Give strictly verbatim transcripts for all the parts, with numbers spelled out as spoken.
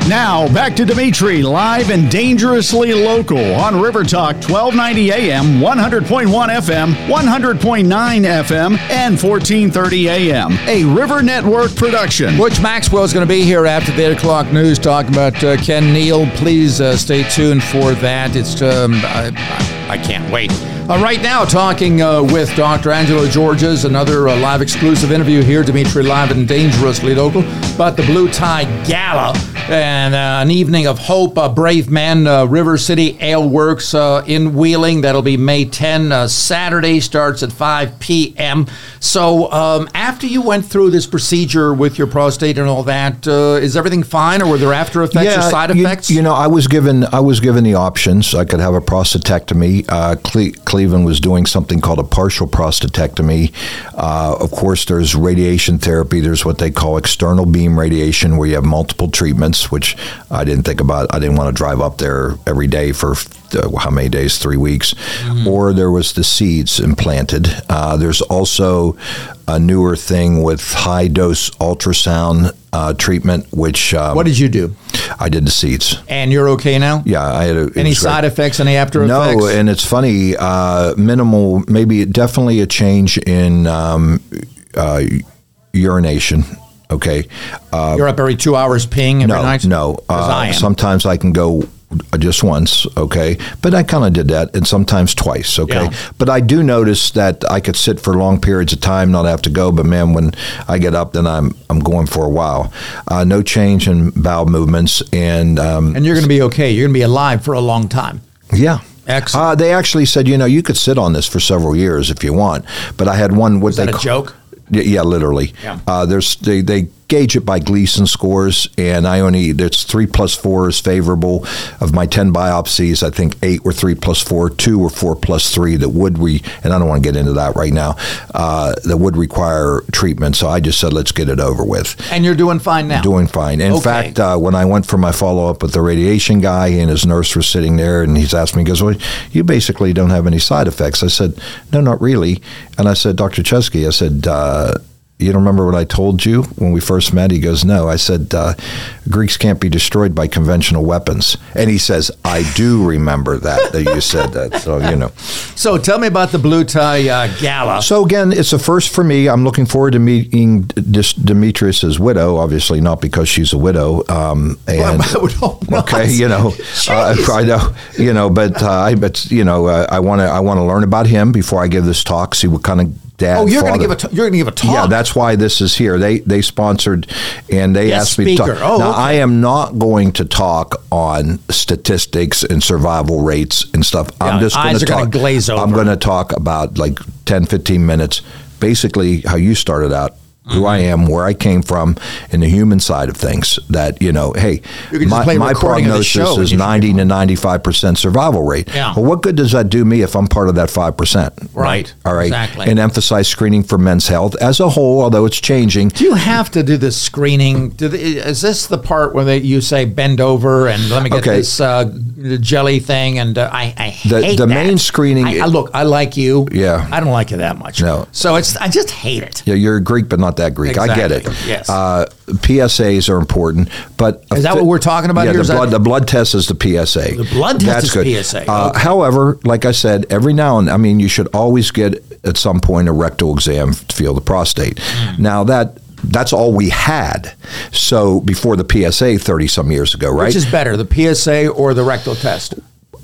Now, back to Dimitri, live and dangerously local on River Talk, twelve ninety A M, one hundred point one F M, one hundred point nine F M, and fourteen thirty A M. A River Network production. Butch Maxwell is going to be here after the eight o'clock news talking about uh, Ken Neal. Please uh, stay tuned for that. It's um, I, I, I can't wait. Uh, right now, talking uh, with Doctor Angelo Georges, another uh, live exclusive interview here, Dimitri, live and dangerously local, about the Blue Tie Gala and uh, an evening of hope. Uh, Brave Men, uh, River City Ale Works uh, in Wheeling. That'll be May tenth. Uh, Saturday starts at five p.m. So um, after you went through this procedure with your prostate and all that, uh, is everything fine, or were there after effects yeah, or side you, effects? You know, I was given I was given the options. I could have a prostatectomy. Uh, Cle- Cleveland was doing something called a partial prostatectomy. Uh, of course, there's radiation therapy. There's what they call external beam radiation, where you have multiple treatments, which I didn't think about. I didn't want to drive up there every day for uh, how many days? Three weeks. Mm-hmm. Or there was the seeds implanted. Uh, there's also a newer thing with high-dose ultrasound uh, treatment, which... Um, what did you do? I did the seeds. And you're okay now? Yeah. I had a, any side great. effects, any after no, effects? No, and it's funny, uh, minimal, maybe definitely a change in um, uh, urination. Okay. Uh, You're up every two hours peeing every no, night? No, no. Uh, sometimes I can go just once, okay? But I kind of did that, and sometimes twice, okay? Yeah. But I do notice that I could sit for long periods of time, not have to go, but man, when I get up, then I'm I'm going for a while. Uh, no change in bowel movements. And um, and you're going to be okay. You're going to be alive for a long time. Yeah. Excellent. Uh, they actually said, you know, you could sit on this for several years if you want, but I had one... What Was they that a call, joke? Yeah, literally. Yeah. Uh, there's they, they gauge it by Gleason scores, and I only there's three plus four is favorable. Of my ten biopsies, I think eight were three plus four, two were four plus three that would re and I don't want to get into that right now. Uh, that would require treatment. So I just said, let's get it over with. And you're doing fine now. Doing fine. In okay. fact, uh, when I went for my follow up with the radiation guy, and his nurse was sitting there, and he's asked me, he goes, well, you basically don't have any side effects. I said, no, not really. And I said, Doctor Chesky, I said, uh, you don't remember what I told you when we first met? He goes, no. I said, uh, Greeks can't be destroyed by conventional weapons. And he says, I do remember that, that you said that. So, you know. So tell me about the Blue Tie uh, Gala. So, again, it's a first for me. I'm looking forward to meeting Demetrius's widow, obviously not because she's a widow. Um, and well, I would hope not. Okay, you know, uh, I know, you know, but, uh, I, but you know, uh, I want to I want to learn about him before I give this talk, see what kind of Dad, oh, you're going to give a t- you're going to give a talk. Yeah, that's why this is here. They they sponsored, and they yes, asked me speaker. to talk. Oh, now, okay. I am not going to talk on statistics and survival rates and stuff. Yeah, I'm just going to talk. Gonna glaze over. I'm going to talk about like ten, fifteen minutes, basically how you started out. Who mm-hmm. I am, where I came from, and the human side of things. That, you know, hey, my, my prognosis is ninety to ninety-five percent survival rate. Yeah. Well, what good does that do me if I'm part of that five percent? Right. All right. Exactly. And emphasize screening for men's health as a whole, although it's changing. Do you have to do this screening? Do the, is this the part where they, you say bend over and let me get okay. this uh, jelly thing? And uh, I, I hate the, the that. main screening. I, I, look, I like you. Yeah. I don't like you that much. No. So it's I just hate it. Yeah, you're Greek, but not that Greek. Exactly. I get it. Yes. Uh, P S As are important, but is that what we're talking about yeah, here? The blood, the blood test is the P S A. The blood test That's is good. P S A. Uh, okay. However, like I said, every now and I mean, you should always get at some point a rectal exam to feel the prostate. Mm. Now that. That's all we had. So before the P S A thirty some years ago, right? Which is better, the P S A or the rectal test?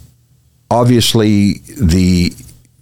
Obviously, the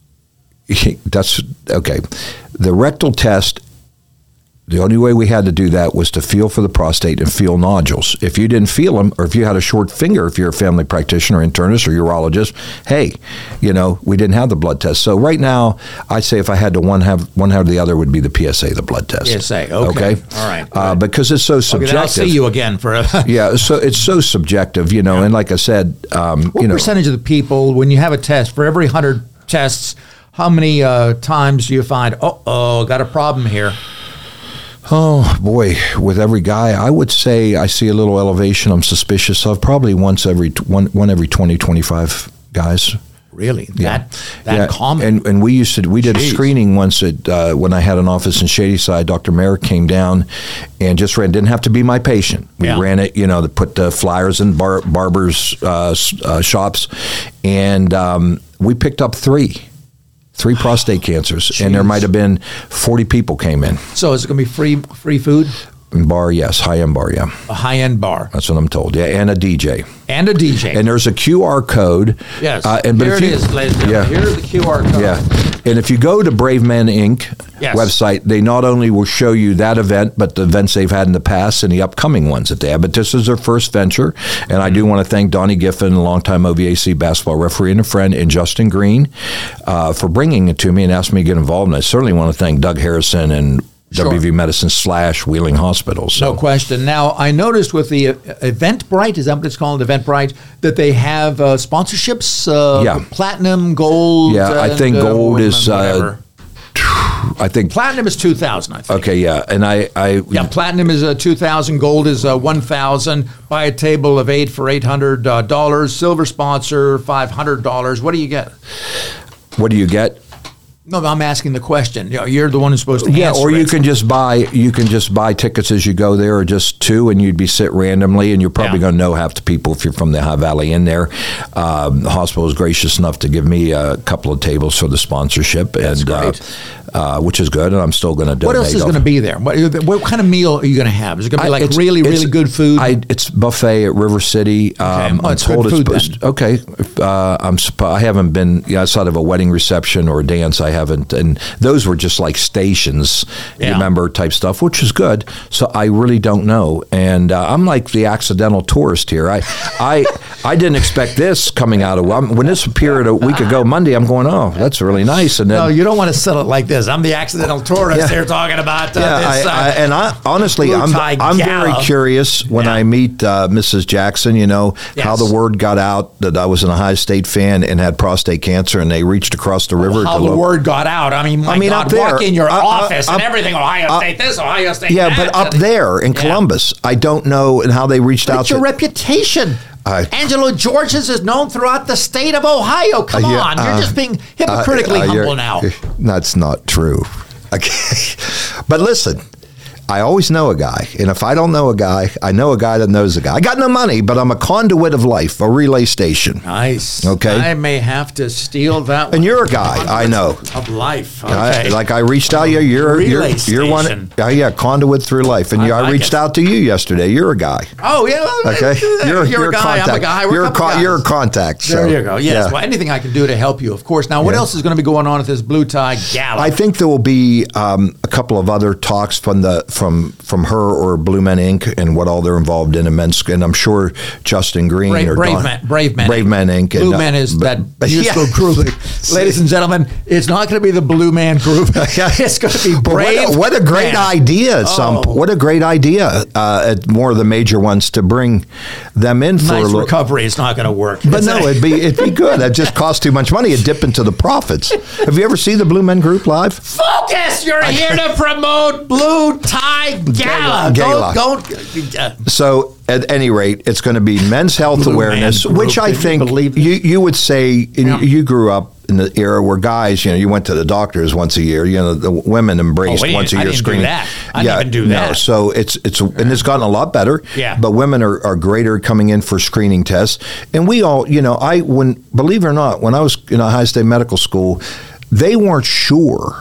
that's okay. The rectal test. The only way we had to do that was to feel for the prostate and feel nodules. If you didn't feel them, or if you had a short finger, if you're a family practitioner, internist, or urologist, hey, you know, we didn't have the blood test. So right now, I'd say if I had to one have one have the other would be the P S A, the blood test. P S A, okay. okay? All right. Uh, because it's so subjective. Okay, I'll see you again for a... yeah, so it's so subjective, you know, yeah. And like I said, um, what you know... What percentage of the people, when you have a test, for every one hundred tests, how many uh, times do you find, uh-oh, got a problem here? Oh, boy, with every guy, I would say I see a little elevation I'm suspicious of, probably once every one, one every twenty, twenty-five guys. Really? Yeah. That that yeah. common? And and we used to we did Jeez. a screening once at uh, when I had an office in Shadyside. Doctor Merrick came down and just ran. Didn't have to be my patient. We Yeah. ran it. You know, to put the flyers in bar, barbers' uh, uh, shops, and um, we picked up three. Three prostate cancers, Jeez. and there might have been forty people came in. So is it going to be free free food? Bar, yes, high end bar, yeah. A high end bar That's what I'm told. Yeah, and a D J. and a D J. And there's a Q R code. yes. Uh, and but Here if it you, is, ladies and yeah, gentlemen. Here's the Q R code. yeah. And if you go to Brave Men Incorporated Yes. website, they not only will show you that event, but the events they've had in the past and the upcoming ones that they have. But this is their first venture, and I do want to thank Donnie Giffen, a longtime O V A C basketball referee and a friend, and Justin Green uh, for bringing it to me and asking me to get involved. And I certainly want to thank Doug Harrison and Sure. W V Medicine slash Wheeling Hospital. So. No question. Now, I noticed with the uh, Eventbrite, is that what it's called, Eventbrite, that they have uh, sponsorships, uh, Yeah. platinum, gold. Yeah, I and, think uh, gold is, uh, whatever. I think. Platinum is two thousand, I think. Okay, yeah, and I, I Yeah, platinum is uh, two thousand, gold is uh, one thousand. Buy a table of eight for eight hundred dollars. Silver sponsor, five hundred dollars. What do you get? what do you get? No, I'm asking the question. You know, you're the one who's supposed to Yeah, answer or you it. can just buy you can just buy tickets as you go there, or just two, and you'd be sit randomly, and you're probably Yeah. going to know half the people if you're from the High Valley in there. Um, the hospital was gracious enough to give me a couple of tables for the sponsorship, That's and great. Uh, uh, which is good, and I'm still going to donate. What else is off- going to be there? What, what kind of meal are you going to have? Is it going to be I- like it's- really, it's- really good food? I, it's buffet at River City. Um, Well, I'm it's told good it's food supposed. Okay, uh, I'm. suppo- I haven't been yeah, outside of a wedding reception or a dance. I haven't, and those were just like stations, Yeah. you remember, type stuff, which is good. So I really don't know, and uh, I'm like the accidental tourist here. I, I, I didn't expect this coming out of I'm, when this appeared a week ago Monday. I'm going, oh, that's really nice, and then. no, you don't want to sell it like this. I'm the accidental tourist Yeah. here talking about uh, Yeah, this. I, I, uh, and I honestly, Blue I'm Tie I'm very Gala. curious when Yeah. I meet uh, Missus Jackson. You know how Yes. the word got out that I was an Ohio State fan and had prostate cancer, and they reached across the river. how to the lo- word got out. I mean, my I mean, God, up there, walk in your uh, uh, office and up- everything. Ohio uh, State this, Ohio State Yeah, that. but up there in Yeah. Columbus, I don't know and how they reached out It's your to. reputation. I- Angelo Georges is known throughout the state of Ohio. Come Uh, yeah, on. You're uh, just being hypocritically Uh, uh, humble you're- now. That's not true. Okay. But listen, I always know a guy. And if I don't know a guy, I know a guy that knows a guy. I got no money, but I'm a conduit of life, a relay station. Nice. Okay. I may have to steal that one. And you're a guy, I know. Of life. I- Okay. like I reached out, you. You're you're Relay you're one. station. Uh, yeah, conduit through life, and I you, I like reached it. out to you yesterday. You're a guy. Oh, yeah. well, Okay, You're, you're a guy. contact. I'm a guy. We're you're a a couple con- guys. you're a contact. So, There you go. Yes. yeah. Well, anything I can do to help you, of course. Now, what Yeah. else is going to be going on at this Blue Tie Gala? I think there will be um, a couple of other talks from the from from her or Blue Men Incorporated and what all they're involved in, immense, and I'm sure Justin Green Brave, or Brave, Don, Men, Brave Men. Brave Men Incorporated. Blue and, uh, Men is but- that but- musical yeah. group. Ladies and gentlemen, it's not going to be the Blue Man Group. It's going to be But Brave. What a, what a great Men. idea! at Some Oh. what a great idea uh, at more of the major ones to bring them in for a Nice little. recovery. It's not going to work. But It's no, a- it'd be it'd be good. It just costs too much money. It'd dip into the profits. Have you ever seen the Blue Men Group live? Focus! You're here to promote Blue Tie Gala. Gala. Don't, don't uh, So at any rate, it's going to be men's health Blue awareness, Man which Group. I Can you think believe you you would say and Yeah. you grew up in the era where guys, you know, you went to the doctors once a year. You know, the women embraced Oh, wait, once a I year didn't do screening. that. I didn't even do no. that. So it's it's and it's gotten a lot better. Yeah. But women are, are greater coming in for screening tests, and we all, you know, I when believe it or not, when I was in Ohio State Medical School, they weren't sure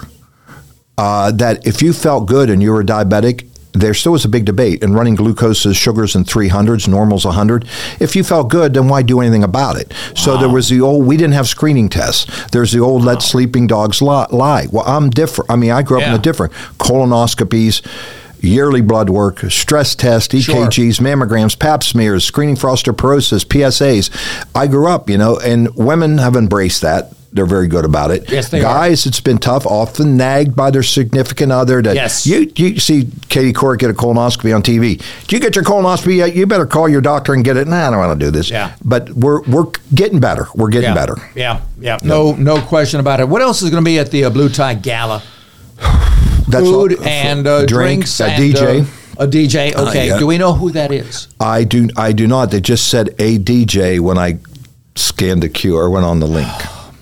uh, that if you felt good and you were diabetic. There still was a big debate, and running glucoses, sugars in three hundreds, normal's one hundred. If you felt good, then why do anything about it? Wow. So there was the old, we didn't have screening tests. There's the old, wow. let sleeping dogs lie. Well, I'm different. I mean, I grew up yeah. in a different, colonoscopies, yearly blood work, stress tests, E K Gs, sure. mammograms, pap smears, screening for osteoporosis, P S As. I grew up, you know, and women have embraced that. They're very good about it. Yes, they Guys, are. It's been tough, often nagged by their significant other. That yes. You, you see Katie Couric get a colonoscopy on T V. Do you get your colonoscopy yet? You better call your doctor and get it. Nah, I don't want to do this. Yeah. But we're we're getting better. We're getting yeah. better. Yeah, yeah. No, no question about it. What else is going to be at the uh, Blue Tie Gala? That's Food all, and uh, drinks, drinks, a and, D J. Uh, a D J. Okay. Uh, yeah. Do we know who that is? I do. I do not. They just said a D J when I scanned the Q or went on the link.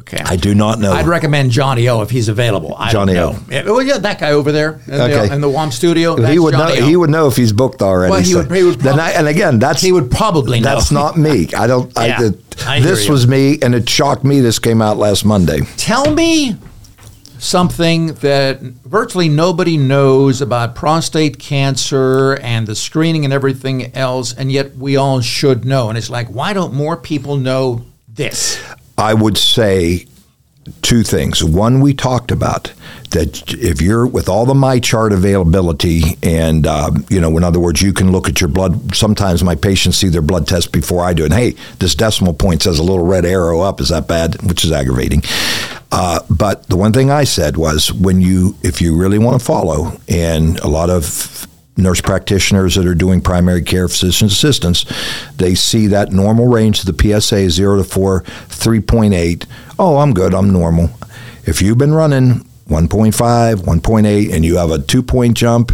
Okay. I do not know. I'd recommend Johnny O if he's available. I Johnny don't know. Yeah, well, yeah, that guy over there in, Okay. the, in the W A M studio. That's he would Johnny know. O. He would know if he's booked already. Well, he so. would- he would Then prob- I, and again, that's He would probably know. That's not me. I don't. Yeah, I, it, I hear this you. was me, and it shocked me. This came out last Monday. Tell me something that virtually nobody knows about prostate cancer and the screening and everything else, and yet we all should know. And it's like, why don't more people know this? I would say two things. One, we talked about that if you're with all the MyChart availability, and um, you know, in other words, you can look at your blood. Sometimes my patients see their blood test before I do, and hey, this decimal point says a little red arrow up. Is that bad? Which is aggravating. Uh, but the one thing I said was, when you, if you really want to follow, and a lot of nurse practitioners that are doing primary care physician assistants, they see that normal range of the P S A zero to four, three point eight. Oh, I'm good. I'm normal. If you've been running one point five, one point eight, and you have a two-point jump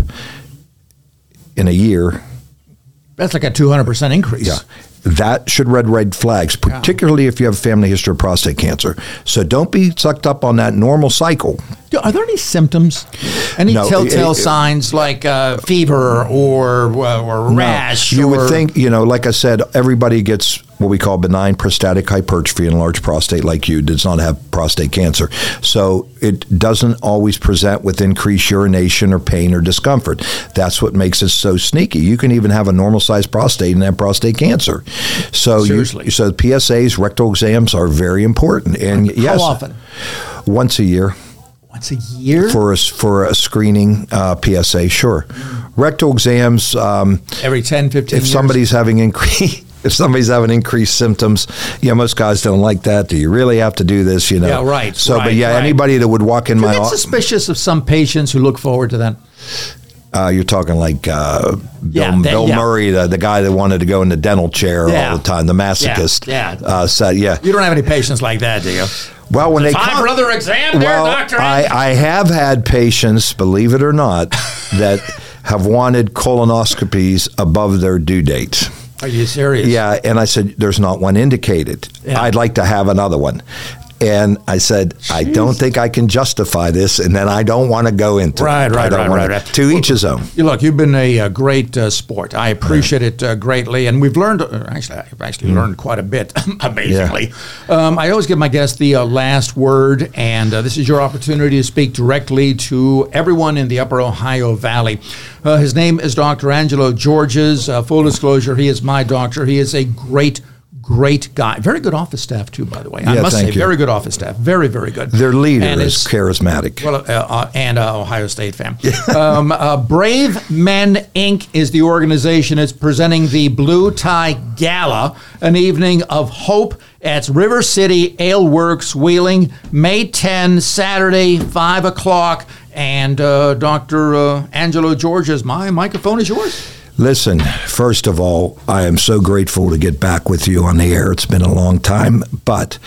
in a year, That's like a two hundred percent increase. yeah, that should red red flags, particularly if you have a family history of prostate cancer. So don't be sucked up on that normal cycle. Do- Are there any symptoms, any No, telltale it- it- signs like uh, fever or uh, or rash? You or, would think, you know, like I said, everybody gets what we call benign prostatic hypertrophy, and large prostate, like you, does not have prostate cancer. So it doesn't always present with increased urination or pain or discomfort. That's what makes it so sneaky. You can even have a normal sized prostate and have prostate cancer. So Seriously. you, so P S As, rectal exams are very important. And yes, How often? Once a year. Once a year? For a, for a screening uh, P S A, sure. Rectal exams. Um, Every ten, fifteen if years? somebody's having increase, if somebody's having increased symptoms, yeah, most guys don't like that. Do you really have to do this? You know. Yeah, right, So, but right, yeah, right. anybody that would walk in Do you my get office, suspicious of some patients who look forward to that? uh, you're talking like uh, Bill, Yeah, that- Bill yeah. Murray, the, the guy that wanted to go in the dental chair Yeah. all the time, the masochist. Yeah, yeah. Uh, said, yeah. You don't have any patients like that, do you? Well, when they Time come, for another exam there, well, Doctor I, I have had patients, believe it or not, that have wanted colonoscopies above their due date. Are you serious? Yeah, and I said, there's not one indicated. Yeah. I'd like to have another one. And I said, I don't think I can justify this, and then I don't want to go into Right, it. right, I don't right, wanna- right, right. To each his own. You look, you've been a, uh great uh, sport. I appreciate it uh, greatly, and we've learned. Uh, actually, I've actually Mm. learned quite a bit. Amazingly, um, I always give my guests the uh, last word, and uh, this is your opportunity to speak directly to everyone in the Upper Ohio Valley. Uh, his name is Doctor Angelo Georges. Uh, full disclosure, he is my doctor. He is a great. Great guy. Very good office staff, too, by the way. I Yeah, must say, thank you. very good office staff. Very, very good. Their leader And is it's- charismatic. well, uh, uh, and uh, Ohio State fan. um, uh, Brave Men Incorporated is the organization. It's presenting the Blue Tie Gala, an evening of hope at River City Ale Works, Wheeling, May tenth, Saturday, five o'clock. And uh, Doctor Uh, Angelo Georges, my microphone is yours. Listen, first of all, I am so grateful to get back with you on the air. It's been a long time, but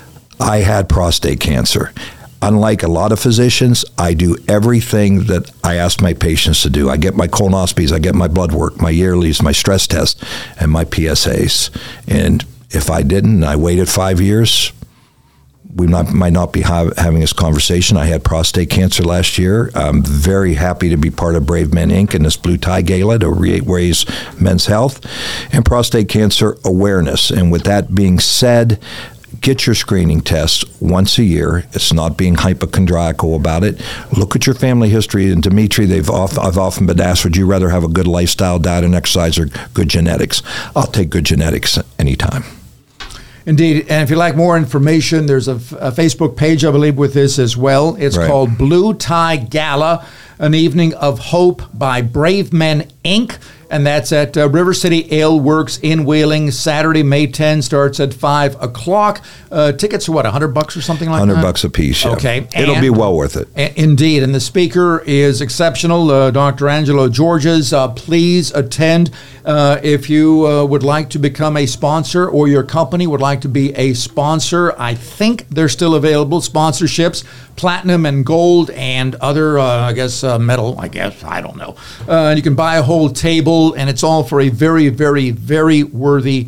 I had prostate cancer. Unlike a lot of physicians, I do everything that I ask my patients to do. I get my colonoscopies, I get my blood work, my yearlies, my stress test, and my P S As. And if I didn't, I waited five years, we not, might not be ha- having this conversation. I had prostate cancer last year. I'm very happy to be part of Brave Men Incorporated and this Blue Tie Gala to re- raise men's health and prostate cancer awareness. And with that being said, get your screening tests once a year. It's not being hypochondriacal about it. Look at your family history. And Dimitri, they've oft, I've often been asked, would you rather have a good lifestyle, diet, and exercise, or good genetics? I'll take good genetics anytime. Indeed. And if you'd like more information, there's a, a Facebook page, I believe, with this as well. It's Right. called Blue Tie Gala, an evening of hope by Brave Men Incorporated. And that's at uh, River City Ale Works in Wheeling, Saturday, May tenth, starts at five o'clock. Uh, tickets are what, one hundred bucks or something like that? one hundred bucks a piece, yeah. Okay. It'll And- be well worth it. A- Indeed, and the speaker is exceptional, uh, Doctor Angelo Georges. Uh, please attend uh, if you uh, would like to become a sponsor or your company would like to be a sponsor. I think they're still available, sponsorships, platinum and gold and other, uh, I guess, uh, metal, I guess, I don't know. Uh, and you can buy a whole table, and it's all for a very, very, very worthy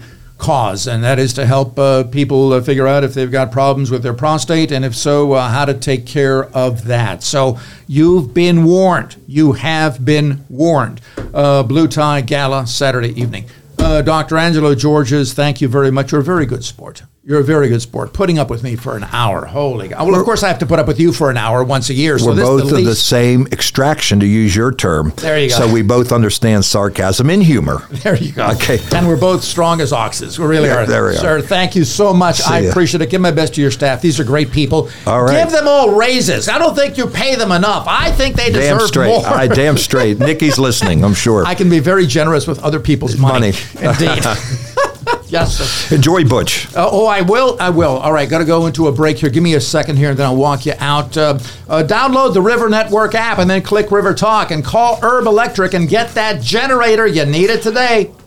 cause, and that is to help uh, people uh, figure out if they've got problems with their prostate, and if so, uh, how to take care of that. So you've been warned. You have been warned. Uh, Blue Tie Gala, Saturday evening. Uh, Doctor Angelo Georges, thank you very much. You're a very good sport. You're a very good sport. Putting up with me for an hour. Holy God. Well, of course, I have to put up with you for an hour once a year. So we're this both is the of the least. same extraction, to use your term. There you go. So we both understand sarcasm and humor. There you go. Okay. And we're both strong as oxes. We really Yeah, are. there we are. Sir, thank you so much. See I ya. appreciate it. Give my best to your staff. These are great people. All right. Give them all raises. I don't think you pay them enough. I think they Damn deserve straight. more. I damn straight. Nikki's listening, I'm sure. I can be very generous with other people's money. Money. Indeed. Yes, sir. Enjoy Butch. Uh, oh, I will. I will. All right, got to go into a break here. Give me a second here, and then I'll walk you out. Uh, uh, download the River Network app, and then click River Talk, and call Herb Electric and get that generator. You need it today.